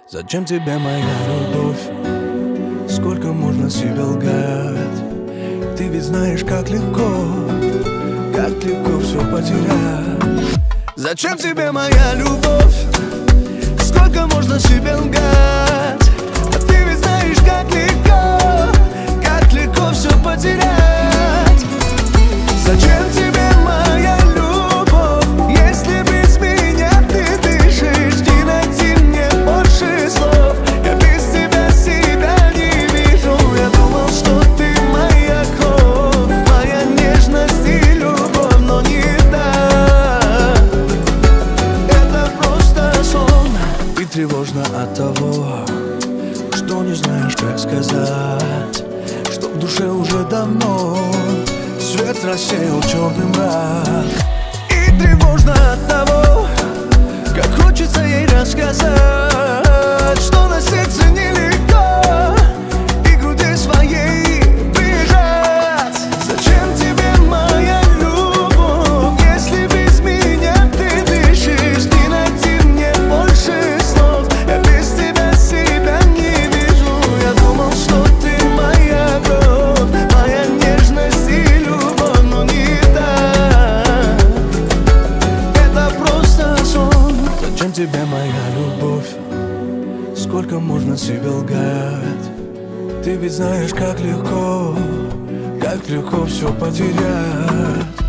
Зачем тебе моя любовь? Сколько можно себе лгать? Ты ведь знаешь, как легко все потерять. Зачем тебе моя любовь? Сколько можно себе лгать? А ты ведь знаешь, как легко все потерять. Зачем тебе моя любовь, если без меня ты дышишь? Не найти мне больше слов, я без тебя себя не вижу. Я думал, что ты моя кровь, моя нежность и любовь, но не так. Это просто сон. И тревожно от того, что не знаешь, как сказать, что в душе уже давно свет рассеял черный мрак. И тревожно от того, как хочется ей рассказать, что на сердце нелегко и к груди своей прижать. Зачем тебе моя любовь, если без меня ты дышишь? Не найти мне больше слов, я без тебя себя не вижу. Я думал, что ты моя кровь, моя нежность и любовь, но не так. Это просто сон. Зачем тебе моя любовь? Сколько можно себе лгать? Ты ведь знаешь, как легко все потерять.